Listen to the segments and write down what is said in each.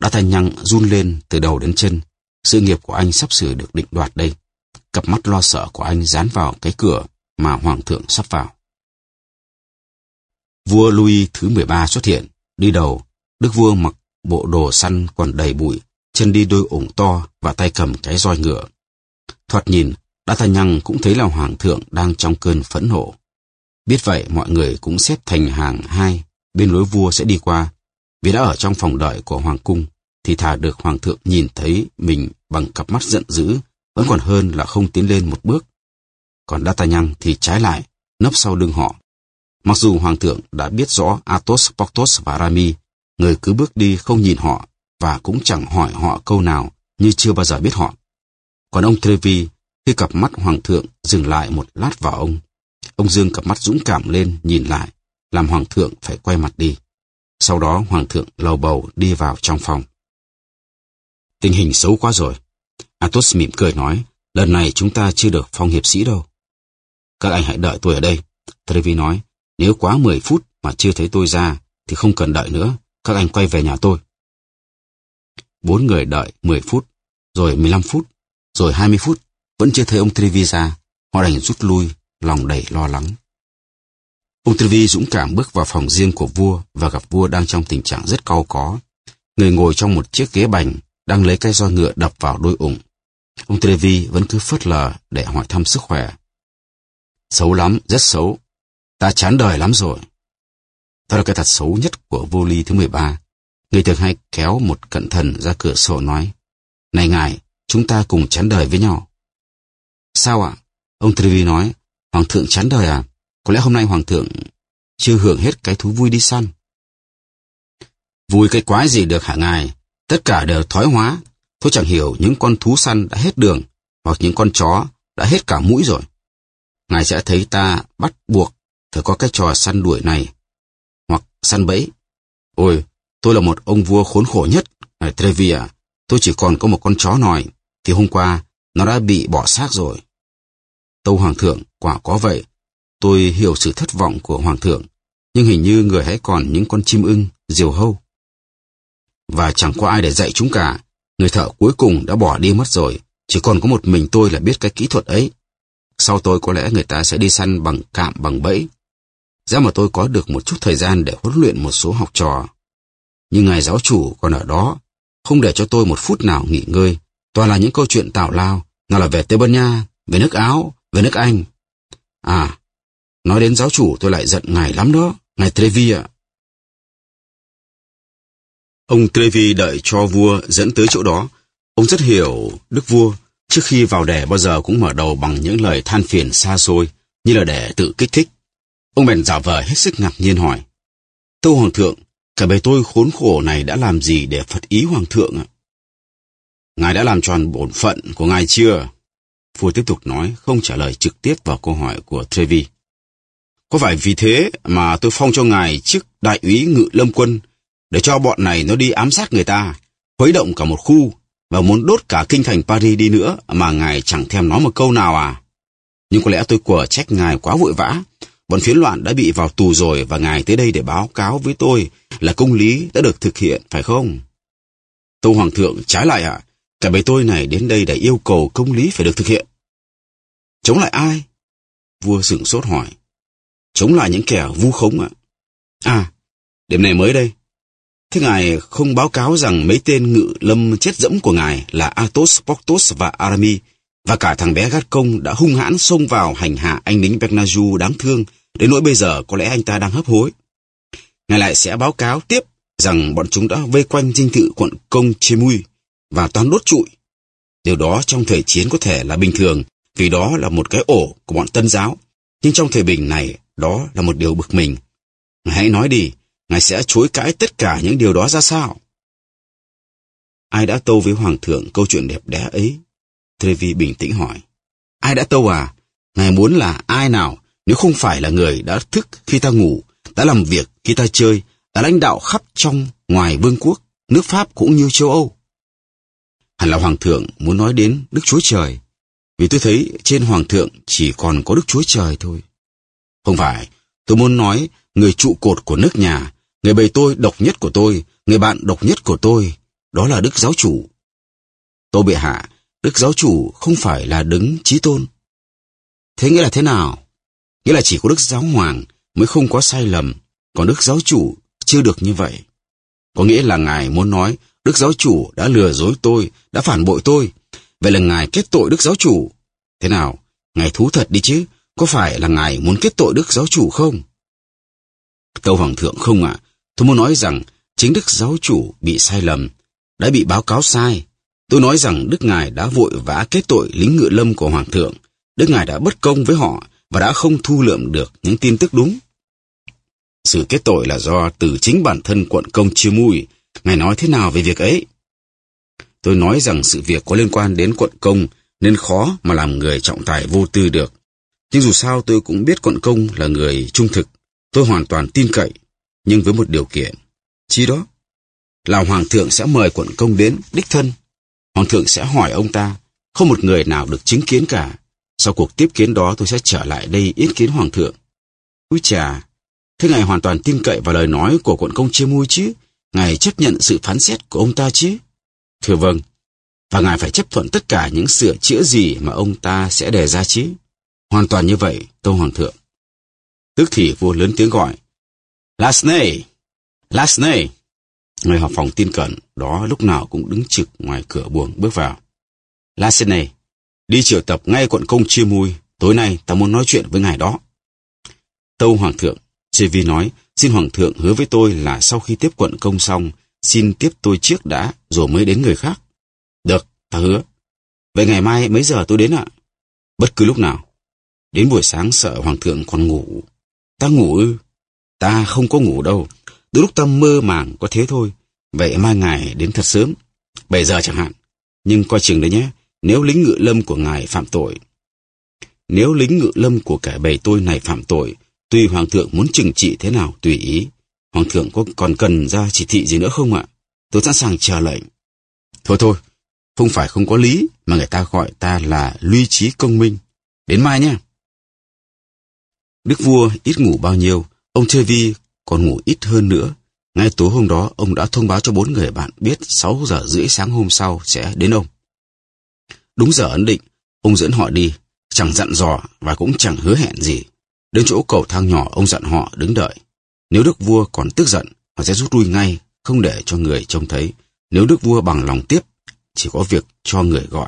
D'Artagnan run lên từ đầu đến chân. Sự nghiệp của anh sắp sửa được định đoạt đây. Cặp mắt lo sợ của anh dán vào cái cửa mà hoàng thượng sắp vào. Vua Louis thứ 13 xuất hiện, đi đầu. Đức vua mặc bộ đồ săn còn đầy bụi, chân đi đôi ủng to và tay cầm cái roi ngựa. Thoạt nhìn, D'Artagnan cũng thấy là hoàng thượng đang trong cơn phẫn nộ. Biết vậy, mọi người cũng xếp thành hàng hai bên lối vua sẽ đi qua. Vì đã ở trong phòng đợi của hoàng cung, thì thà được hoàng thượng nhìn thấy mình bằng cặp mắt giận dữ, vẫn còn hơn là không tiến lên một bước. Còn D'Artagnan thì trái lại, nấp sau lưng họ. Mặc dù hoàng thượng đã biết rõ Athos, Porthos và Aramis, người cứ bước đi không nhìn họ và cũng chẳng hỏi họ câu nào như chưa bao giờ biết họ. Còn ông Tréville, khi cặp mắt hoàng thượng dừng lại một lát vào ông giương cặp mắt dũng cảm lên nhìn lại, làm hoàng thượng phải quay mặt đi. Sau đó hoàng thượng lầu bầu đi vào trong phòng. Tình hình xấu quá rồi. Athos mỉm cười nói, lần này chúng ta chưa được phong hiệp sĩ đâu. Các anh hãy đợi tôi ở đây. Tréville nói, nếu quá 10 phút mà chưa thấy tôi ra thì không cần đợi nữa, các anh quay về nhà tôi. 4 người đợi 10 phút, rồi 15 phút, rồi 20 phút, vẫn chưa thấy ông Tréville ra. Họ đành rút lui, lòng đầy lo lắng. Ông Tréville dũng cảm bước vào phòng riêng của vua và gặp vua đang trong tình trạng rất cau có. Người ngồi trong một chiếc ghế bành, đang lấy cái roi ngựa đập vào đôi ủng. Ông Tréville vẫn cứ phớt lờ để hỏi thăm sức khỏe. Xấu lắm, rất xấu. Ta chán đời lắm rồi. Đó là cái tật xấu nhất của vua Louis thứ 13. Người thường hay kéo một cận thần ra cửa sổ nói, này ngài, chúng ta cùng chán đời với nhau. Sao ạ? Ông Tréville nói, hoàng thượng chán đời à? Có lẽ hôm nay hoàng thượng chưa hưởng hết cái thú vui đi săn. Vui cái quái gì được hả ngài? Tất cả đều thoái hóa. Tôi chẳng hiểu những con thú săn đã hết đường, hoặc những con chó đã hết cả mũi rồi. Ngài sẽ thấy ta bắt buộc phải có cái trò săn đuổi này, hoặc săn bẫy. Ôi, tôi là một ông vua khốn khổ nhất, ngài Tréville à. Tôi chỉ còn có một con chó nòi, thì hôm qua nó đã bị bỏ xác rồi. Tâu hoàng thượng, quả có vậy. Tôi hiểu sự thất vọng của hoàng thượng, nhưng hình như người hãy còn những con chim ưng, diều hâu. Và chẳng có ai để dạy chúng cả. Người thợ cuối cùng đã bỏ đi mất rồi, chỉ còn có một mình tôi là biết cái kỹ thuật ấy. Sau tôi có lẽ người ta sẽ đi săn bằng cạm bằng bẫy. Giá mà tôi có được một chút thời gian để huấn luyện một số học trò. Nhưng ngài giáo chủ còn ở đó, không để cho tôi một phút nào nghỉ ngơi. Toàn là những câu chuyện tào lao, nào là về Tây Ban Nha, về nước Áo, về nước Anh. À, nói đến giáo chủ tôi lại giận ngài lắm đó, ngài Tréville ạ. Ông Tréville đợi cho vua dẫn tới chỗ đó. Ông rất hiểu đức vua, trước khi vào đề bao giờ cũng mở đầu bằng những lời than phiền xa xôi, như là để tự kích thích. Ông bèn giả vờ hết sức ngạc nhiên hỏi, tâu hoàng thượng, cả bề tôi khốn khổ này đã làm gì để phật ý hoàng thượng ạ? Ngài đã làm tròn bổn phận của ngài chưa? Vua tiếp tục nói, không trả lời trực tiếp vào câu hỏi của Tréville. Có phải vì thế mà tôi phong cho ngài chức đại úy ngự lâm quân, để cho bọn này nó đi ám sát người ta, khuấy động cả một khu, và muốn đốt cả kinh thành Paris đi nữa mà ngài chẳng thèm nói một câu nào à? Nhưng có lẽ tôi quở trách ngài quá vội vã. Bọn phiến loạn đã bị vào tù rồi và ngài tới đây để báo cáo với tôi là công lý đã được thực hiện, phải không? Tâu hoàng thượng, trái lại ạ. Cả bề tôi này đến đây để yêu cầu công lý phải được thực hiện. Chống lại ai? Vua sửng sốt hỏi. Chống lại những kẻ vu khống ạ. À, điểm này mới đây. Thế ngài không báo cáo rằng mấy tên ngự lâm chết dẫm của ngài là Athos, Porthos và Aramis, và cả thằng bé gác công đã hung hãn xông vào hành hạ anh lính Bernajoux đáng thương, đến nỗi bây giờ có lẽ anh ta đang hấp hối. Ngài lại sẽ báo cáo tiếp rằng bọn chúng đã vây quanh dinh thự quận công Chemui và toán đốt trụi. Điều đó trong thời chiến có thể là bình thường, vì đó là một cái ổ của bọn Tân giáo, nhưng trong thời bình này, đó là một điều bực mình. Ngài hãy nói đi, ngài sẽ chối cãi tất cả những điều đó ra sao? Ai đã tâu với hoàng thượng câu chuyện đẹp đẽ ấy? Tréville bình tĩnh hỏi. Ai đã tâu à? Ngài muốn là ai nào, nếu không phải là người đã thức khi ta ngủ, đã làm việc khi ta chơi, đã lãnh đạo khắp trong, ngoài vương quốc, nước Pháp cũng như châu Âu? Hẳn là hoàng thượng muốn nói đến Đức Chúa Trời, vì tôi thấy trên hoàng thượng chỉ còn có Đức Chúa Trời thôi. Không phải, tôi muốn nói người trụ cột của nước nhà, người bầy tôi độc nhất của tôi, người bạn độc nhất của tôi, đó là Đức Giáo Chủ. Tâu bệ hạ, Đức Giáo Chủ không phải là đấng chí tôn. Thế nghĩa là thế nào? Nghĩa là chỉ có Đức Giáo Hoàng mới không có sai lầm, còn Đức Giáo Chủ chưa được như vậy. Có nghĩa là Ngài muốn nói Đức Giáo Chủ đã lừa dối tôi, đã phản bội tôi. Vậy là Ngài kết tội Đức Giáo Chủ. Thế nào? Ngài thú thật đi chứ, có phải là Ngài muốn kết tội Đức Giáo Chủ không? Tâu Hoàng thượng không ạ. Tôi muốn nói rằng chính Đức Giáo Chủ bị sai lầm, đã bị báo cáo sai. Tôi nói rằng Đức Ngài đã vội vã kết tội lính ngự lâm của Hoàng thượng. Đức Ngài đã bất công với họ và đã không thu lượm được những tin tức đúng. Sự kết tội là do từ chính bản thân quận công Chia Mui. Ngài nói thế nào về việc ấy? Tôi nói rằng sự việc có liên quan đến quận công nên khó mà làm người trọng tài vô tư được. Nhưng dù sao tôi cũng biết quận công là người trung thực. Tôi hoàn toàn tin cậy, nhưng với một điều kiện. Chi đó? Là Hoàng thượng sẽ mời quận công đến đích thân. Hoàng thượng sẽ hỏi ông ta, không một người nào được chứng kiến cả. Sau cuộc tiếp kiến đó tôi sẽ trở lại đây ý kiến Hoàng thượng. Úi chà, thế Ngài hoàn toàn tin cậy vào lời nói của quận công Chia Mui chứ? Ngài chấp nhận sự phán xét của ông ta chứ? Thưa vâng, và Ngài phải chấp thuận tất cả những sửa chữa gì mà ông ta sẽ đề ra chứ? Hoàn toàn như vậy, tâu Hoàng thượng. Tức thì vua lớn tiếng gọi, Lasney! Lasney! Người họp phòng tin cận đó lúc nào cũng đứng trực ngoài cửa buồng bước vào. Lasney, đi triệu tập ngay quận công Chia Mui, tối nay ta muốn nói chuyện với ngài đó. Tâu Hoàng thượng, Trevi nói, xin Hoàng thượng hứa với tôi là sau khi tiếp quận công xong, xin tiếp tôi trước đã, rồi mới đến người khác. Được, ta hứa. Vậy ngày mai mấy giờ tôi đến ạ? Bất cứ lúc nào. Đến buổi sáng sợ Hoàng thượng còn ngủ. Ta ngủ ư? Ta không có ngủ đâu. Đôi lúc ta mơ màng có thế thôi. Vậy mai ngài đến thật sớm, 7 giờ chẳng hạn. Nhưng coi chừng đấy nhé, nếu lính ngự lâm của ngài phạm tội. Nếu lính ngự lâm của kẻ bầy tôi này phạm tội, tùy Hoàng thượng muốn trừng trị thế nào tùy ý. Hoàng thượng còn cần ra chỉ thị gì nữa không ạ? Tôi sẵn sàng chờ lệnh. Thôi, không phải không có lý mà người ta gọi ta là Luy Trí Công Minh. Đến mai nhé. Đức vua ít ngủ bao nhiêu, ông Trevi còn ngủ ít hơn nữa. Ngay tối hôm đó, ông đã thông báo cho 4 người bạn biết 6 giờ rưỡi sáng hôm sau sẽ đến ông. Đúng giờ ấn định, ông dẫn họ đi, chẳng dặn dò và cũng chẳng hứa hẹn gì. Đến chỗ cầu thang nhỏ, ông dặn họ đứng đợi. Nếu đức vua còn tức giận, họ sẽ rút lui ngay, không để cho người trông thấy. Nếu đức vua bằng lòng tiếp, chỉ có việc cho người gọi.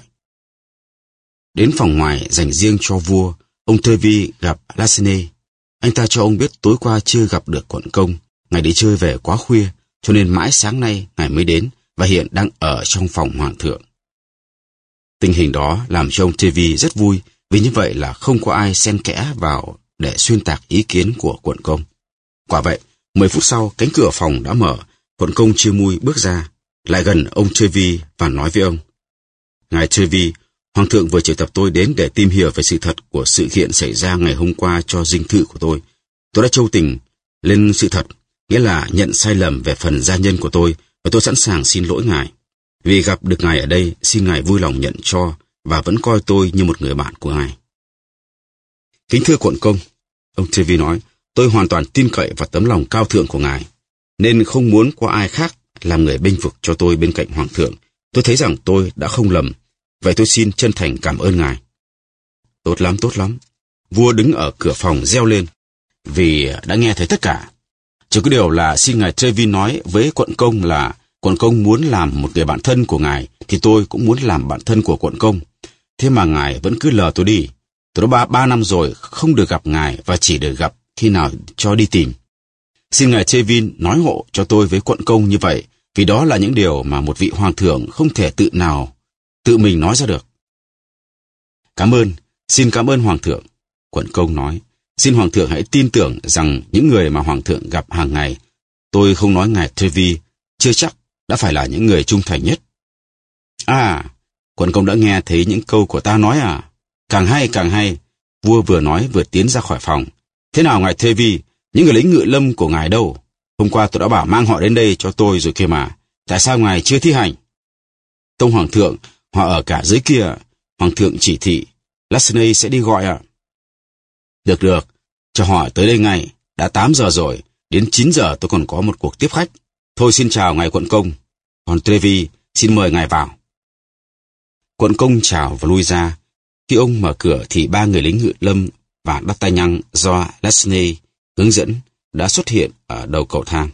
Đến phòng ngoài dành riêng cho vua, ông Trevi gặp Lasney. Anh ta cho ông biết tối qua chưa gặp được quận công. Ngài đi chơi về quá khuya, cho nên mãi sáng nay ngài mới đến và hiện đang ở trong phòng Hoàng thượng. Tình hình đó làm cho ông Trevi rất vui, vì như vậy là không có ai xen kẽ vào để xuyên tạc ý kiến của quận công. Quả vậy, 10 phút sau, cánh cửa phòng đã mở, quận công Chia Mui bước ra, lại gần ông Trevi và nói với ông. Ngài Trevi, Hoàng thượng vừa triệu tập tôi đến để tìm hiểu về sự thật của sự kiện xảy ra ngày hôm qua cho dinh thự của tôi. Tôi đã châu tình lên sự thật, nghĩa là nhận sai lầm về phần gia nhân của tôi, và tôi sẵn sàng xin lỗi ngài. Vì gặp được ngài ở đây, xin ngài vui lòng nhận cho và vẫn coi tôi như một người bạn của ngài. Kính thưa quận công, ông Trevi nói, tôi hoàn toàn tin cậy vào tấm lòng cao thượng của ngài, nên không muốn có ai khác làm người bênh vực cho tôi bên cạnh Hoàng thượng. Tôi thấy rằng tôi đã không lầm, vậy tôi xin chân thành cảm ơn ngài. Tốt lắm, tốt lắm. Vua đứng ở cửa phòng reo lên, vì đã nghe thấy tất cả. Chỉ có điều là xin ngài Trevi nói với quận công là quận công muốn làm một người bạn thân của ngài, thì tôi cũng muốn làm bạn thân của quận công. Thế mà ngài vẫn cứ lờ tôi đi. Tôi đã 3 năm rồi không được gặp ngài và chỉ được gặp khi nào cho đi tìm. Xin ngài Trevi nói hộ cho tôi với quận công như vậy, vì đó là những điều mà một vị hoàng thượng không thể tự mình nói ra được. Cảm ơn, xin cảm ơn Hoàng thượng. Quận công nói, xin Hoàng thượng hãy tin tưởng rằng những người mà Hoàng thượng gặp hàng ngày, tôi không nói ngài Trevi, chưa chắc đã phải là những người trung thành nhất. À, quận công đã nghe thấy những câu của ta nói à? Càng hay, càng hay. Vua vừa nói vừa tiến ra khỏi phòng. Thế nào ngài Trevi, những người lính ngự lâm của ngài đâu? Hôm qua tôi đã bảo mang họ đến đây cho tôi rồi kia mà. Tại sao ngài chưa thi hành? Tông Hoàng thượng, họ ở cả dưới kia. Hoàng thượng chỉ thị, Lasney sẽ đi gọi ạ. Được, cho họ tới đây ngay. Đã 8 giờ rồi, đến 9 giờ tôi còn có một cuộc tiếp khách. Thôi xin chào ngài quận công. Còn Trevi, xin mời ngài vào. Quận công chào và lui ra. Khi ông mở cửa thì ba người lính ngự lâm và D'Artagnan do Lesney hướng dẫn đã xuất hiện ở đầu cầu thang.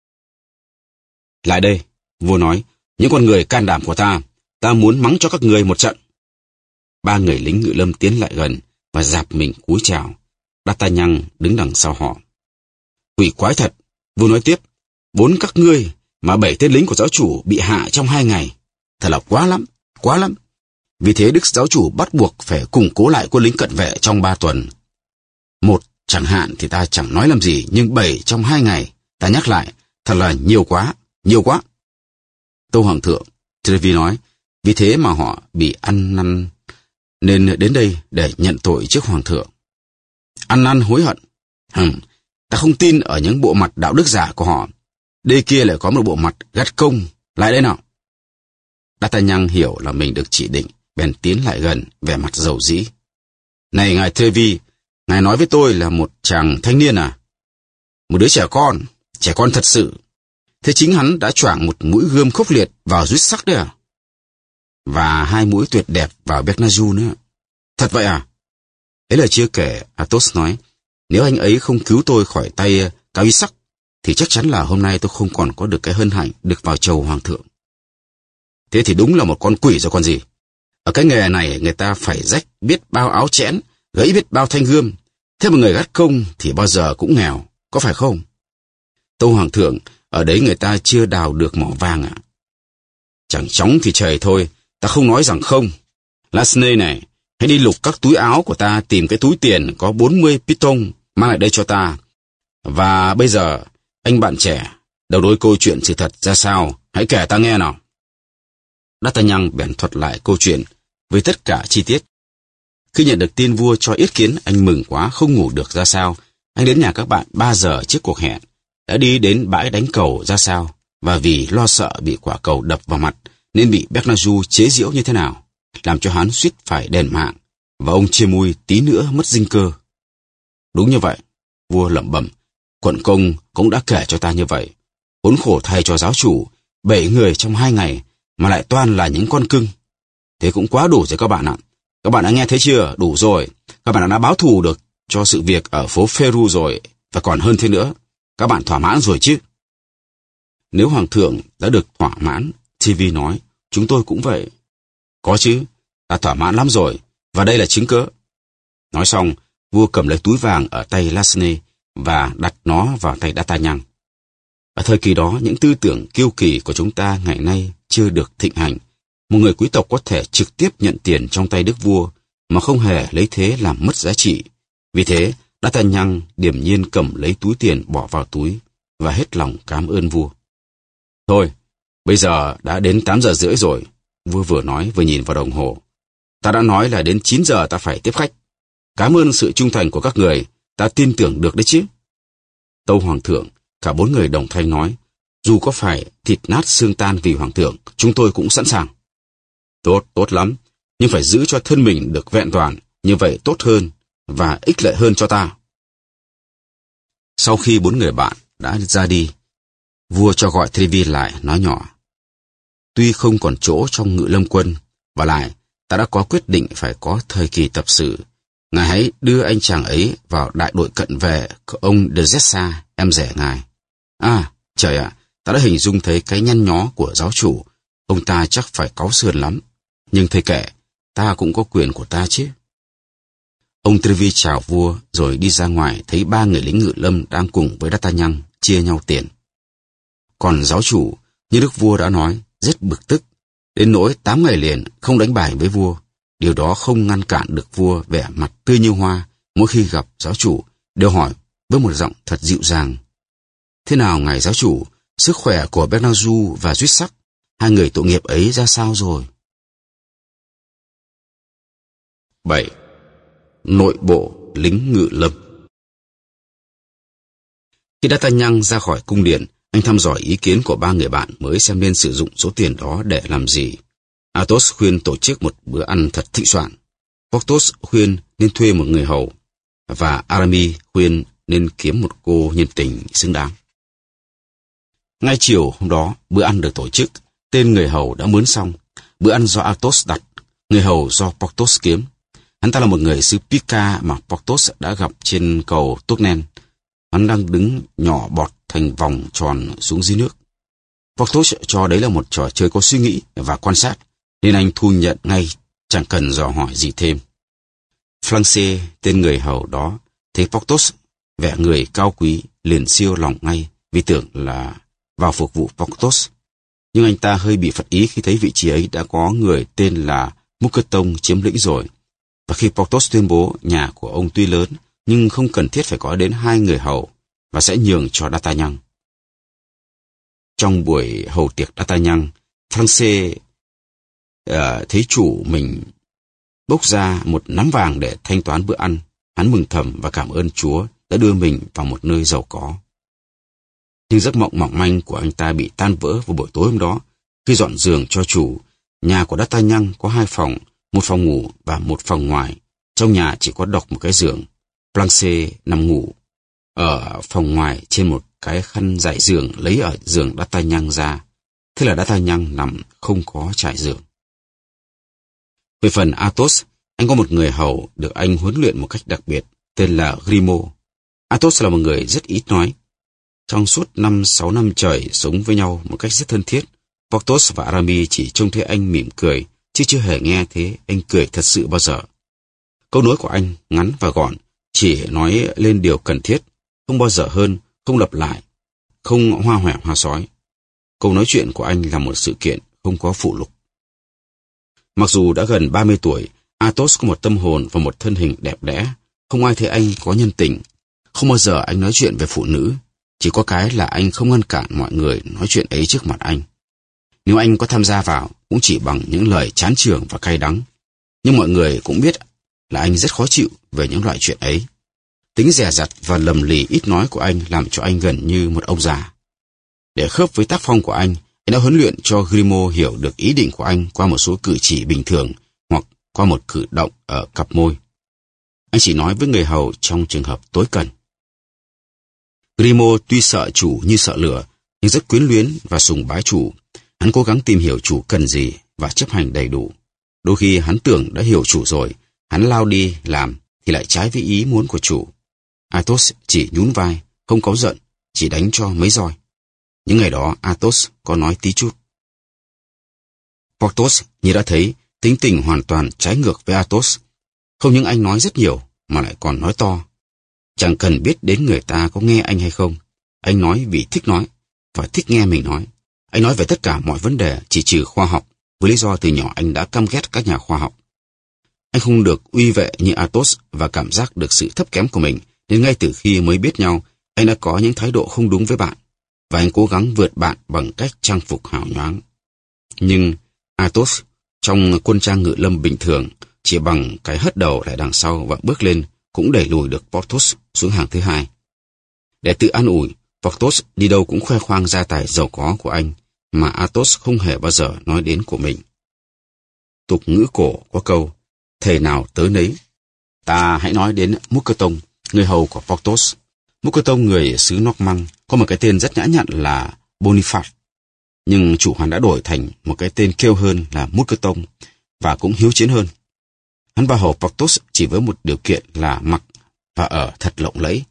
Lại đây, vua nói, những con người can đảm của ta muốn mắng cho các người một trận. Ba người lính ngự lâm tiến lại gần và dạp mình cúi chào. D'Artagnan đứng đằng sau họ. Quỷ quái thật, vua nói tiếp, 4 các ngươi mà 7 tên lính của giáo chủ bị hạ trong 2 ngày. Thật là quá lắm, quá lắm. Vì thế đức giáo chủ bắt buộc phải củng cố lại quân lính cận vệ trong 3 tuần. 1 chẳng hạn thì ta chẳng nói làm gì, nhưng 7 trong 2 ngày, ta nhắc lại, thật là nhiều quá, nhiều quá. Tâu hoàng thượng, Trevi nói, vì thế mà họ bị ăn năn nên đến đây để nhận tội trước hoàng thượng. Ăn năn hối hận. Ta không tin ở những bộ mặt đạo đức giả của họ. Đây kia lại có một bộ mặt gắt công. Lại đây nào. D'Artagnan hiểu là mình được chỉ định, bèn tiến lại gần, vẻ mặt dầu dĩ. Này ngài Trevi, ngài nói với tôi là một chàng thanh niên à? Một đứa trẻ con thật sự. Thế chính hắn đã choảng một mũi gươm khốc liệt vào rít sắc đấy à? Và 2 mũi tuyệt đẹp vào Bernaju nữa. Thật vậy à? Ấy là chưa kể, Athos nói, nếu anh ấy không cứu tôi khỏi tay Cao Y Sắc, thì chắc chắn là hôm nay tôi không còn có được cái hân hạnh được vào chầu hoàng thượng. Thế thì đúng là một con quỷ rồi còn gì. Ở cái nghề này người ta phải rách biết bao áo chẽn, gãy biết bao thanh gươm. Thế mà người gắt công thì bao giờ cũng nghèo, có phải không? Tâu hoàng thượng, ở đấy người ta chưa đào được mỏ vàng ạ. Chẳng chóng thì trời thôi, ta không nói rằng không. Lasney này, hãy đi lục các túi áo của ta tìm cái túi tiền có 40 piton mang lại đây cho ta. Và bây giờ, anh bạn trẻ, đầu đuôi câu chuyện sự thật ra sao, hãy kể ta nghe nào. D'Artagnan bèn thuật lại câu chuyện với tất cả chi tiết. Khi nhận được tin vua cho yết kiến, anh mừng quá không ngủ được ra sao. Anh đến nhà các bạn 3 giờ trước cuộc hẹn, đã đi đến bãi đánh cầu ra sao, và vì lo sợ bị quả cầu đập vào mặt nên bị Bernaju chế giễu như thế nào, làm cho hắn suýt phải đền mạng, và ông chia mui tí nữa mất dinh cơ. Đúng như vậy, vua lẩm bẩm, quận công cũng đã kể cho ta như vậy. Khốn khổ thay cho giáo chủ, 7 người trong 2 ngày mà lại toàn là những con cưng. Thế cũng quá đủ rồi các bạn ạ. Các bạn đã nghe thấy chưa? Đủ rồi. Các bạn đã báo thù được cho sự việc ở phố Peru rồi, và còn hơn thế nữa. Các bạn thỏa mãn rồi chứ? Nếu hoàng thượng đã được thỏa mãn, TV nói, chúng tôi cũng vậy. Có chứ, ta thỏa mãn lắm rồi, và đây là chứng cớ. Nói xong, vua cầm lấy túi vàng ở tay Lasney và đặt nó vào tay D'Artagnan. Ở thời kỳ đó, những tư tưởng kiêu kỳ của chúng ta ngày nay chưa được thịnh hành. Một người quý tộc có thể trực tiếp nhận tiền trong tay đức vua mà không hề lấy thế làm mất giá trị. Vì thế, D'Artagnan điềm nhiên cầm lấy túi tiền bỏ vào túi và hết lòng cảm ơn vua. Thôi, bây giờ đã đến 8 giờ rưỡi rồi, vua vừa nói vừa nhìn vào đồng hồ. Ta đã nói là đến 9 giờ ta phải tiếp khách. Cảm ơn sự trung thành của các người, ta tin tưởng được đấy chứ. Tâu hoàng thượng, cả 4 người đồng thanh nói, dù có phải thịt nát xương tan vì hoàng thượng, chúng tôi cũng sẵn sàng. Tốt, tốt lắm, nhưng phải giữ cho thân mình được vẹn toàn, như vậy tốt hơn và ích lợi hơn cho ta. Sau khi 4 người bạn đã ra đi, vua cho gọi Trevi lại nói nhỏ. Tuy không còn chỗ trong ngự lâm quân, và lại ta đã có quyết định phải có thời kỳ tập sự. Ngài hãy đưa anh chàng ấy vào đại đội cận vệ của ông De Jessa, em rể ngài. À, trời ạ, ta đã hình dung thấy cái nhăn nhó của giáo chủ. Ông ta chắc phải cáu sườn lắm. Nhưng thầy kệ, ta cũng có quyền của ta chứ. Ông Trevi chào vua rồi đi ra ngoài thấy 3 người lính ngự lâm đang cùng với D'Artagnan chia nhau tiền. Còn giáo chủ, như đức vua đã nói, rất bực tức, đến nỗi 8 ngày liền không đánh bài với vua. Điều đó không ngăn cản được vua vẻ mặt tươi như hoa, mỗi khi gặp giáo chủ, đều hỏi với một giọng thật dịu dàng. Thế nào ngài giáo chủ, sức khỏe của Bernaju và Duýt Sắc, 2 người tội nghiệp ấy ra sao rồi? 7. Nội bộ lính ngự lâm. Khi D'Artagnan ra khỏi cung điện, anh thăm dò ý kiến của 3 người bạn mới xem nên sử dụng số tiền đó để làm gì. Athos khuyên tổ chức một bữa ăn thật thịnh soạn. Porthos khuyên nên thuê một người hầu. Và Aramis khuyên nên kiếm một cô nhân tình xứng đáng. Ngay chiều hôm đó, bữa ăn được tổ chức. tên người hầu đã mướn xong. Bữa ăn do Athos đặt, người hầu do Porthos kiếm. Hắn ta là một người xứ Pica mà Porthos đã gặp trên cầu Tournen. Hắn đang đứng nhỏ bọt thành vòng tròn xuống dưới nước. Porthos cho đấy là một trò chơi có suy nghĩ và quan sát, nên anh thu nhận ngay, chẳng cần dò hỏi gì thêm. Flanche, tên người hầu đó, thấy Porthos vẻ người cao quý, liền siêu lòng ngay, vì tưởng là vào phục vụ Porthos. Nhưng anh ta hơi bị phật ý khi thấy vị trí ấy đã có người tên là Mousqueton chiếm lĩnh rồi. Và khi Porthos tuyên bố nhà của ông tuy lớn, nhưng không cần thiết phải có đến 2 người hầu, và sẽ nhường cho D'Artagnan. Trong buổi hầu tiệc D'Artagnan, Flanche thấy chủ mình bốc ra một nắm vàng để thanh toán bữa ăn. Hắn mừng thầm và cảm ơn Chúa đã đưa mình vào một nơi giàu có. Nhưng giấc mộng mỏng manh của anh ta bị tan vỡ vào buổi tối hôm đó, khi dọn giường cho chủ. Nhà của D'Artagnan có 2 phòng, một phòng ngủ và một phòng ngoài. Trong nhà chỉ có độc một cái giường. Flanche nằm ngủ ở phòng ngoài trên một cái khăn trải giường lấy ở giường D'Artagnan ra. Thế là D'Artagnan nằm không có trải giường. Về phần Athos, anh có một người hầu được anh huấn luyện một cách đặc biệt, tên là Grimaud. Athos là một người rất ít nói. Trong suốt 5-6 năm trời sống với nhau một cách rất thân thiết, Porthos và Aramis chỉ trông thấy anh mỉm cười, chứ chưa hề nghe thấy anh cười thật sự bao giờ. Câu nói của anh ngắn và gọn, chỉ nói lên điều cần thiết, không bao giờ hơn, không lặp lại, không hoa hoẻ hoa sói. Câu nói chuyện của anh là một sự kiện không có phụ lục. Mặc dù đã gần 30 tuổi, Athos có một tâm hồn và một thân hình đẹp đẽ. Không ai thấy anh có nhân tình. Không bao giờ anh nói chuyện về phụ nữ. Chỉ có cái là anh không ngăn cản mọi người nói chuyện ấy trước mặt anh. Nếu anh có tham gia vào, cũng chỉ bằng những lời chán chường và cay đắng. Nhưng mọi người cũng biết là anh rất khó chịu về những loại chuyện ấy. Tính dè dặt và lầm lì ít nói của anh làm cho anh gần như một ông già. Để khớp với tác phong của anh đã huấn luyện cho Grimaud hiểu được ý định của anh qua một số cử chỉ bình thường hoặc qua một cử động ở cặp môi. Anh chỉ nói với người hầu trong trường hợp tối cần. Grimaud tuy sợ chủ như sợ lửa, nhưng rất quyến luyến và sùng bái chủ. Hắn cố gắng tìm hiểu chủ cần gì và chấp hành đầy đủ. Đôi khi hắn tưởng đã hiểu chủ rồi, hắn lao đi làm thì lại trái với ý muốn của chủ. Athos chỉ nhún vai, không cáu giận, chỉ đánh cho mấy roi. Những ngày đó Athos có nói tí chút. Porthos như đã thấy, tính tình hoàn toàn trái ngược với Athos. Không những anh nói rất nhiều mà lại còn nói to. Chẳng cần biết đến người ta có nghe anh hay không. Anh nói vì thích nói và thích nghe mình nói. Anh nói về tất cả mọi vấn đề chỉ trừ khoa học, với lý do từ nhỏ anh đã căm ghét các nhà khoa học. Anh không được uy vệ như Athos và cảm giác được sự thấp kém của mình, nên ngay từ khi mới biết nhau, anh đã có những thái độ không đúng với bạn, và anh cố gắng vượt bạn bằng cách trang phục hào nhoáng. Nhưng Athos, trong quân trang ngự lâm bình thường, chỉ bằng cái hất đầu lại đằng sau và bước lên, cũng đẩy lùi được Porthos xuống hàng thứ 2. Để tự an ủi, Porthos đi đâu cũng khoe khoang gia tài giàu có của anh, mà Athos không hề bao giờ nói đến của mình. Tục ngữ cổ có câu, thầy nào tới nấy. Ta hãy nói đến Mousqueton, người hầu của Porthos. Mousqueton người xứ Normand có một cái tên rất nhã nhặn là Boniface, nhưng chủ hắn đã đổi thành một cái tên kêu hơn là Mousqueton và cũng hiếu chiến hơn. Hắn vào hầu Porthos chỉ với một điều kiện là mặc và ở thật lộng lẫy.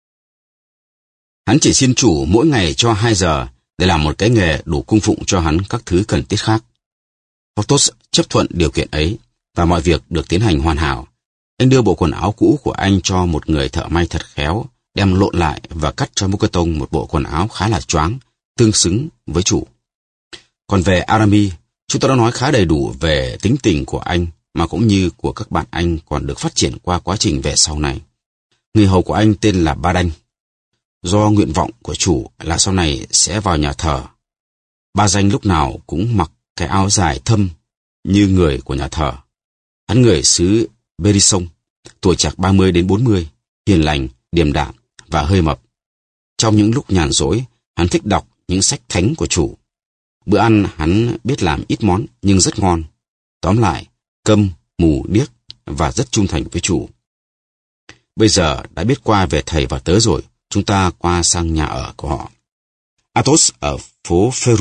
Hắn chỉ xin chủ mỗi ngày cho 2 giờ để làm một cái nghề đủ cung phụng cho hắn các thứ cần thiết khác. Porthos chấp thuận điều kiện ấy và mọi việc được tiến hành hoàn hảo. Anh đưa bộ quần áo cũ của anh cho một người thợ may thật khéo, đem lộn lại và cắt cho Mousqueton một bộ quần áo khá là choáng, tương xứng với chủ. Còn về Aramis, chúng ta đã nói khá đầy đủ về tính tình của anh, mà cũng như của các bạn anh còn được phát triển qua quá trình về sau này. Người hầu của anh tên là Ba Đanh. Do nguyện vọng của chủ là sau này sẽ vào nhà thờ, Ba Danh lúc nào cũng mặc cái áo dài thâm như người của nhà thờ. Hắn người xứ Berisson, tuổi chạc 30 đến 40, hiền lành, điềm đạm và hơi mập. Trong những lúc nhàn rỗi, hắn thích đọc những sách thánh của chủ. Bữa ăn hắn biết làm ít món nhưng rất ngon. Tóm lại, câm, mù, điếc và rất trung thành với chủ. Bây giờ đã biết qua về thầy và tớ rồi, chúng ta qua sang nhà ở của họ. Athos ở phố Ferru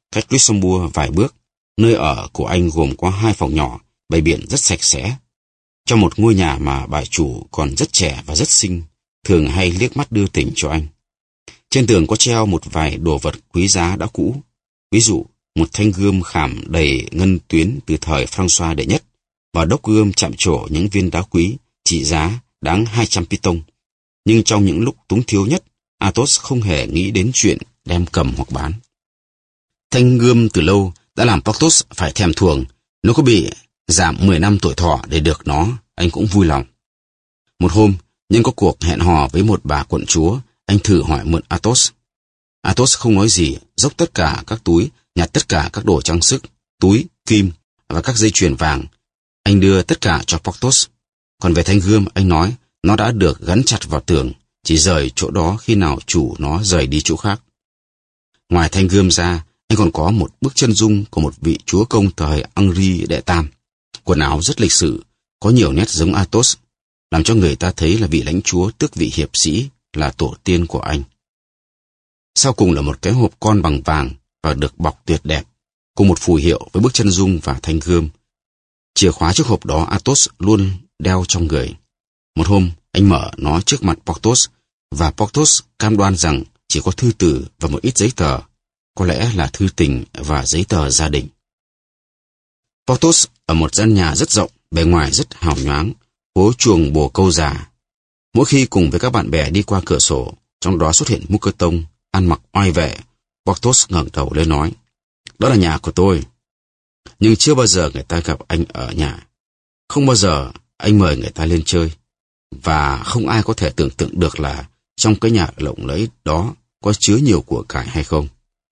cách Luxembourg vài bước. Nơi ở của anh gồm có 2 phòng nhỏ, bày biện rất sạch sẽ. Trong một ngôi nhà mà bà chủ còn rất trẻ và rất xinh, thường hay liếc mắt đưa tình cho anh. Trên tường có treo một vài đồ vật quý giá đã cũ. Ví dụ, một thanh gươm khảm đầy ngân tuyến từ thời François đệ nhất, và đốc gươm chạm trổ những viên đá quý trị giá đáng 200 piton. Nhưng trong những lúc túng thiếu nhất, Athos không hề nghĩ đến chuyện đem cầm hoặc bán. Thanh gươm từ lâu đã làm Porthos phải thèm thuồng. Nếu có bị giảm 10 năm tuổi thọ để được nó, anh cũng vui lòng. Một hôm, nhân có cuộc hẹn hò với một bà quận chúa, anh thử hỏi mượn Athos. Athos không nói gì, dốc tất cả các túi, nhặt tất cả các đồ trang sức, túi, kim và các dây chuyền vàng. Anh đưa tất cả cho Porthos. Còn về thanh gươm, anh nói nó đã được gắn chặt vào tường, chỉ rời chỗ đó khi nào chủ nó rời đi chỗ khác. Ngoài thanh gươm ra, anh còn có một bức chân dung của một vị chúa công thời Henri đệ Tam. Quần áo rất lịch sự, có nhiều nét giống Athos, làm cho người ta thấy là vị lãnh chúa tước vị hiệp sĩ, là tổ tiên của anh. Sau cùng là một cái hộp con bằng vàng và được bọc tuyệt đẹp, cùng một phù hiệu với bức chân dung và thanh gươm. Chìa khóa chiếc hộp đó Athos luôn đeo trong người. Một hôm, anh mở nó trước mặt Porthos, và Porthos cam đoan rằng chỉ có thư từ và một ít giấy tờ, có lẽ là thư tình và giấy tờ gia đình. Porthos ở một gian nhà rất rộng, bề ngoài rất hào nhoáng, phố chuồng bồ câu già. Mỗi khi cùng với các bạn bè đi qua cửa sổ, trong đó xuất hiện Mousqueton, ăn mặc oai vệ, Porthos ngẩng đầu lên nói, đó là nhà của tôi. Nhưng chưa bao giờ người ta gặp anh ở nhà. Không bao giờ anh mời người ta lên chơi. Và không ai có thể tưởng tượng được là trong cái nhà lộng lẫy đó có chứa nhiều của cải hay không.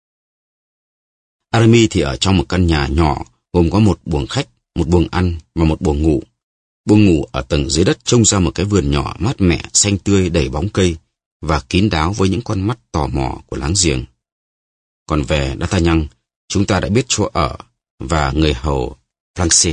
Aramis thì ở trong một căn nhà nhỏ, gồm có một buồng khách, một buồng ăn và một buồng ngủ. Buồng ngủ ở tầng dưới đất trông ra một cái vườn nhỏ mát mẻ, xanh tươi đầy bóng cây và kín đáo với những con mắt tò mò của láng giềng. Còn về D'Artagnan, chúng ta đã biết chỗ ở và người hầu Planchet.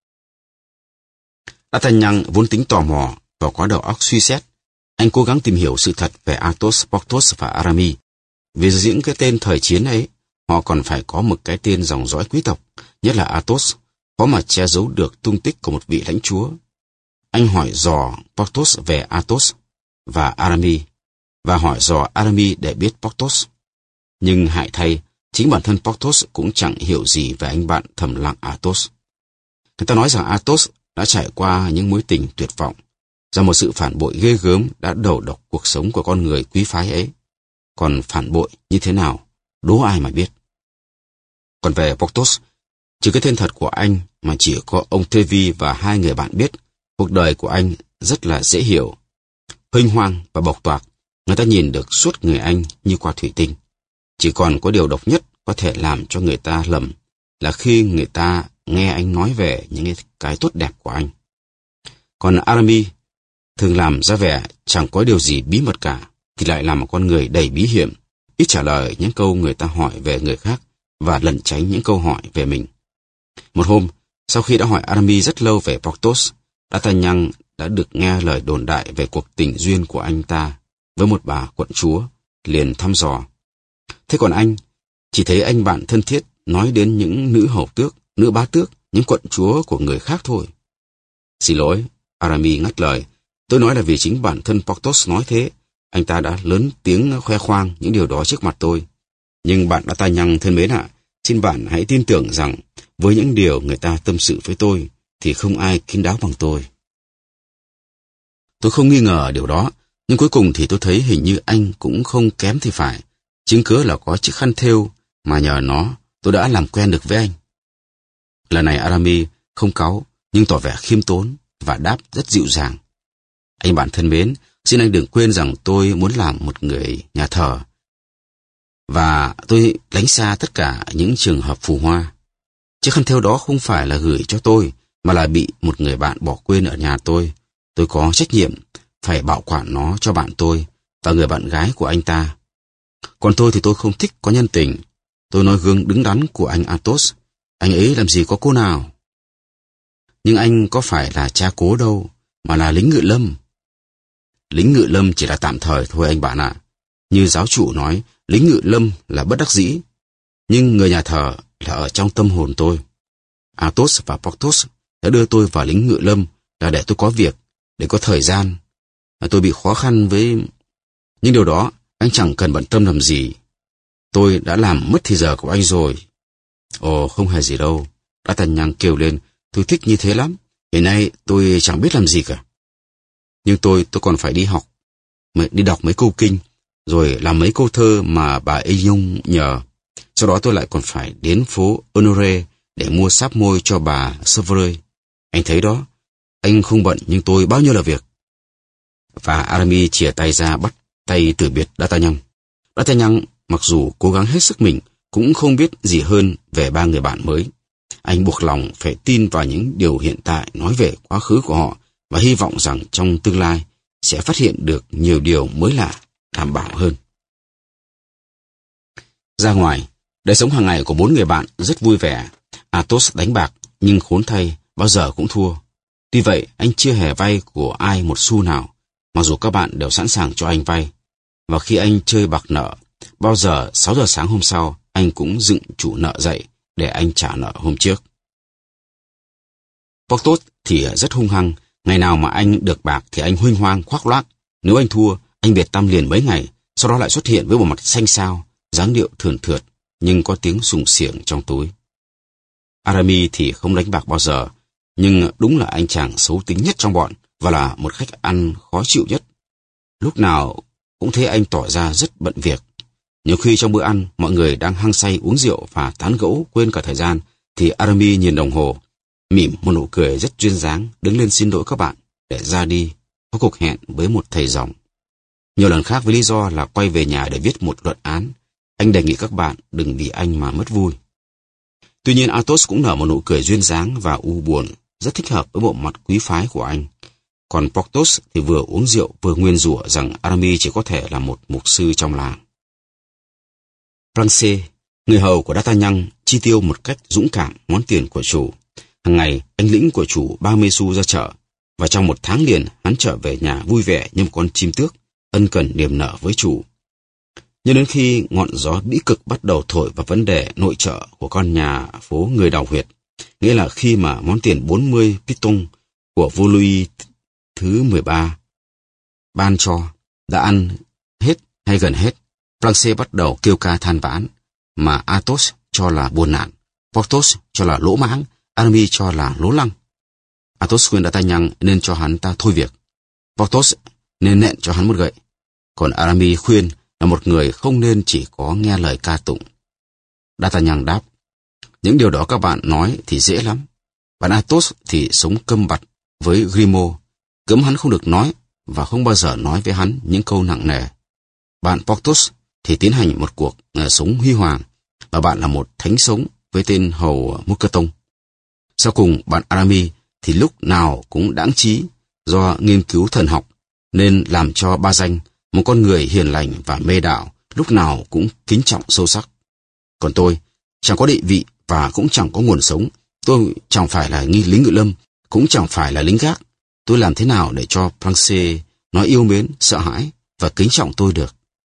D'Artagnan vốn tính tò mò và có đầu óc suy xét. Anh cố gắng tìm hiểu sự thật về Athos, Porthos và Aramis. Vì những cái tên thời chiến ấy, họ còn phải có một cái tên dòng dõi quý tộc, nhất là Athos, khó mà che giấu được tung tích của một vị lãnh chúa. Anh hỏi dò Porthos về Athos và Aramis, và hỏi dò Aramis để biết Porthos. Nhưng hại thay, chính bản thân Porthos cũng chẳng hiểu gì về anh bạn thầm lặng Athos. Người ta nói rằng Athos đã trải qua những mối tình tuyệt vọng, rằng một sự phản bội ghê gớm đã đầu độc cuộc sống của con người quý phái ấy. Còn phản bội như thế nào, đố ai mà biết. Còn về Porthos, trừ cái tên thật của anh mà chỉ có ông Trevi và 2 người bạn biết, cuộc đời của anh rất là dễ hiểu. Huênh hoang và bộc toạc, người ta nhìn được suốt người anh như qua thủy tinh. Chỉ còn có điều độc nhất có thể làm cho người ta lầm là khi người ta nghe anh nói về những cái tốt đẹp của anh. Còn Aramis thường làm ra vẻ chẳng có điều gì bí mật cả, thì lại là một con người đầy bí hiểm, ít trả lời những câu người ta hỏi về người khác và lẩn tránh những câu hỏi về mình. Một hôm, sau khi đã hỏi Aramis rất lâu về Porthos, D'Artagnan đã được nghe lời đồn đại về cuộc tình duyên của anh ta với một bà quận chúa, liền thăm dò. Thế còn anh, chỉ thấy anh bạn thân thiết nói đến những nữ hầu tước, nữ bá tước, những quận chúa của người khác thôi. Xin lỗi, Aramis ngắt lời, tôi nói là vì chính bản thân Porthos nói thế. Anh ta đã lớn tiếng khoe khoang những điều đó trước mặt tôi. Nhưng bạn D'Artagnan thân mến ạ, xin bạn hãy tin tưởng rằng với những điều người ta tâm sự với tôi thì không ai kín đáo bằng tôi. Tôi không nghi ngờ điều đó, nhưng cuối cùng thì tôi thấy hình như anh cũng không kém thì phải. Chứng cớ là có chiếc khăn thêu mà nhờ nó tôi đã làm quen được với anh. Lần này Aramis không cáu nhưng tỏ vẻ khiêm tốn và đáp rất dịu dàng. Anh bạn thân mến, xin anh đừng quên rằng tôi muốn làm một người nhà thờ. Và tôi lánh xa tất cả những trường hợp phù hoa. Chiếc khăn thêu đó không phải là gửi cho tôi, mà là bị một người bạn bỏ quên ở nhà tôi. Tôi có trách nhiệm phải bảo quản nó cho bạn tôi và người bạn gái của anh ta. Còn tôi thì tôi không thích có nhân tình. Tôi nói gương đứng đắn của anh Athos. Anh ấy làm gì có cô nào. Nhưng anh có phải là cha cố đâu, mà là lính ngự lâm. Lính ngự lâm chỉ là tạm thời thôi anh bạn ạ. Như giáo chủ nói, lính ngự lâm là bất đắc dĩ. Nhưng người nhà thờ là ở trong tâm hồn tôi. Athos và Porthos đã đưa tôi vào lính ngự lâm là để tôi có việc, để có thời gian. Tôi bị khó khăn với... Nhưng điều đó anh chẳng cần bận tâm làm gì. Tôi đã làm mất thì giờ của anh rồi. Ồ, không hề gì đâu. D'Artagnan kêu lên, tôi thích như thế lắm. Hiện nay tôi chẳng biết làm gì cả. Nhưng tôi còn phải đi học, đi đọc mấy câu kinh, rồi làm mấy câu thơ mà bà Aiguillon nhờ. Sau đó tôi lại còn phải đến phố Honoré để mua sáp môi cho bà Chevreul. Anh thấy đó, anh không bận nhưng tôi bao nhiêu là việc. Và Aramis chìa tay ra bắt tay từ biệt D'Artagnan. D'Artagnan mặc dù cố gắng hết sức mình cũng không biết gì hơn về ba người bạn mới. Anh buộc lòng phải tin vào những điều hiện tại nói về quá khứ của họ và hy vọng rằng trong tương lai sẽ phát hiện được nhiều điều mới lạ, đảm bảo hơn. Ra ngoài, đời sống hàng ngày của bốn người bạn rất vui vẻ. Athos đánh bạc nhưng khốn thay bao giờ cũng thua. Tuy vậy, anh chưa hề vay của ai một xu nào, mặc dù các bạn đều sẵn sàng cho anh vay. Và khi anh chơi bạc nợ, bao giờ 6 giờ sáng hôm sau, anh cũng dựng chủ nợ dậy để anh trả nợ hôm trước. Porthos thì rất hung hăng, ngày nào mà anh được bạc thì anh huênh hoang khoác lác. Nếu anh thua, anh biệt tăm liền mấy ngày, sau đó lại xuất hiện với bộ mặt xanh xao, dáng điệu thườn thượt, nhưng có tiếng sùng xiềng trong túi. Aramis thì không đánh bạc bao giờ, nhưng đúng là anh chàng xấu tính nhất trong bọn và là một khách ăn khó chịu nhất. Lúc nào cũng thấy anh tỏ ra rất bận việc. Nhiều khi trong bữa ăn, mọi người đang hăng say uống rượu và tán gẫu quên cả thời gian, thì Aramis nhìn đồng hồ, mỉm một nụ cười rất duyên dáng, đứng lên xin lỗi các bạn để ra đi, có cuộc hẹn với một thầy dòng. Nhiều lần khác với lý do là quay về nhà để viết một luận án, anh đề nghị các bạn đừng vì anh mà mất vui. Tuy nhiên Athos cũng nở một nụ cười duyên dáng và u buồn, rất thích hợp với bộ mặt quý phái của anh. Còn Porthos thì vừa uống rượu vừa nguyên rủa rằng Aramis chỉ có thể là một mục sư trong làng. Planchet, người hầu của D'Artagnan, chi tiêu một cách dũng cảm món tiền của chủ. Hàng ngày anh lĩnh của chủ 30 xu ra chợ, và trong một tháng liền hắn trở về nhà vui vẻ như một con chim tước, ân cần niềm nở với chủ. Nhưng đến khi ngọn gió bĩ cực bắt đầu thổi vào vấn đề nội trợ của con nhà phố người đào huyệt, nghĩa là khi mà món tiền 40 piton của vua Louis thứ 13 ban cho đã ăn hết hay gần hết, Planchet bắt đầu kêu ca than vãn, mà Athos cho là buồn nản, Porthos cho là lỗ mãng, Aramis cho là lố lăng. Athos khuyên D'Artagnan nên cho hắn ta thôi việc, Porthos nên nện cho hắn một gậy, còn Aramis khuyên là một người không nên chỉ có nghe lời ca tụng. D'Artagnan đáp, những điều đó các bạn nói thì dễ lắm. Bạn Athos thì sống câm bặt với Grimaud, cấm hắn không được nói và không bao giờ nói với hắn những câu nặng nề. Bạn Porthos thì tiến hành một cuộc sống huy hoàng, và bạn là một thánh sống với tên hầu Mousqueton. Sau cùng, bạn Aramis thì lúc nào cũng đãng trí do nghiên cứu thần học, nên làm cho ba danh, một con người hiền lành và mê đạo, lúc nào cũng kính trọng sâu sắc. Còn tôi, chẳng có địa vị và cũng chẳng có nguồn sống. Tôi chẳng phải là lính ngự lâm, cũng chẳng phải là lính gác. Tôi làm thế nào để cho Planchet nó yêu mến, sợ hãi và kính trọng tôi được?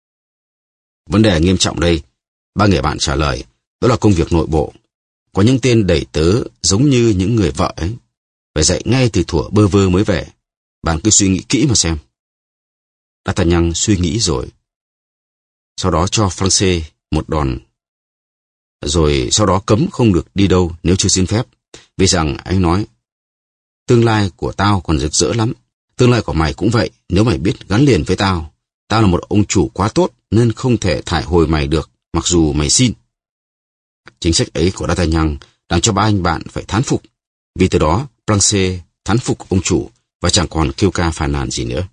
Vấn đề nghiêm trọng đây, ba người bạn trả lời, đó là công việc nội bộ. Có những tên đẩy tớ giống như những người vợ ấy, phải dạy ngay từ thuở bơ vơ mới về. Bạn cứ suy nghĩ kỹ mà xem. D'Artagnan suy nghĩ rồi. Sau đó cho Planchet một đòn. Rồi sau đó cấm không được đi đâu nếu chưa xin phép. Vì rằng anh nói, tương lai của tao còn rực rỡ lắm. Tương lai của mày cũng vậy, nếu mày biết gắn liền với tao. Tao là một ông chủ quá tốt nên không thể thải hồi mày được, mặc dù mày xin. Chính sách ấy của D'Artagnan làm cho ba anh bạn phải thán phục. Vì từ đó, Planchet thán phục ông chủ và chẳng còn kêu ca phàn nàn gì nữa.